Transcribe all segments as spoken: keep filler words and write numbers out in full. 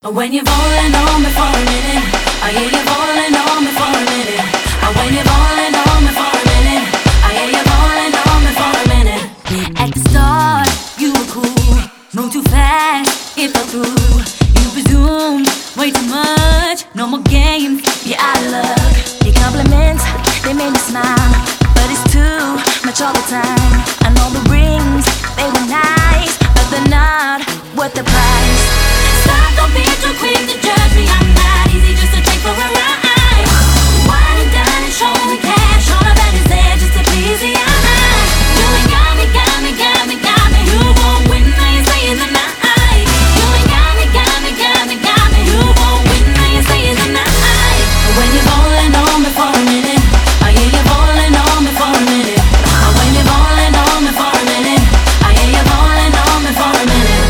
When you're falling on me for a minute, I hear you falling on me for a minute. When you're falling on me for a minute, I hear you falling on me for a minute. At the start, you were cool, moved too fast, it fell through. You presumed way too much, no more games, you're out of luck. Your compliments, they made me smile, but it's too much all the time. I know the rings, they were nice, but they're not worth the price. Stop, don't be too quick to judge me. I'm not easy just to take for a ride. Wine and dine and show me cash, all of that is there just to please the eye. You ain't got me, got me, got me, got me. You won't win, now you're staying the night. You ain't got me, got me, got me, got me. You won't win, now you're staying the night. When you're falling on me for a minute, I hear you falling on me for a minute. When you're falling on me for a minute, I hear you falling on me for a minute.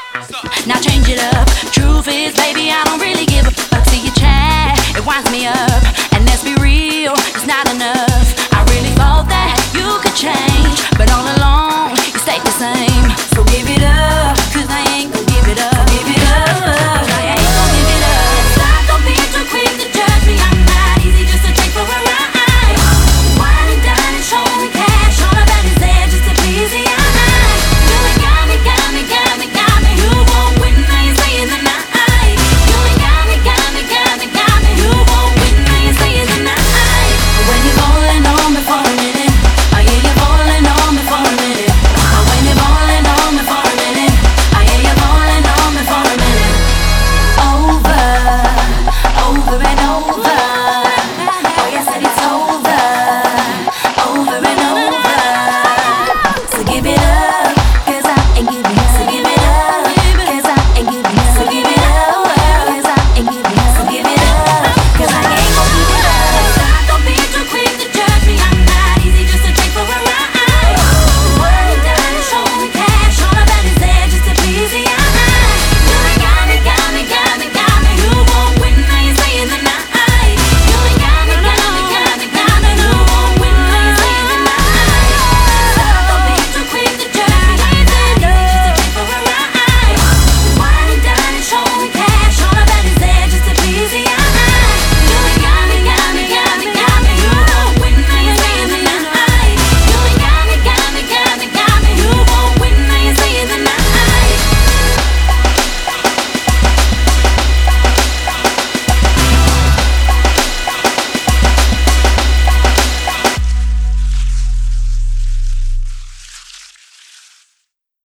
Now change it up. Truth is, baby, I don't really give a fuck. See your chat, it winds me up.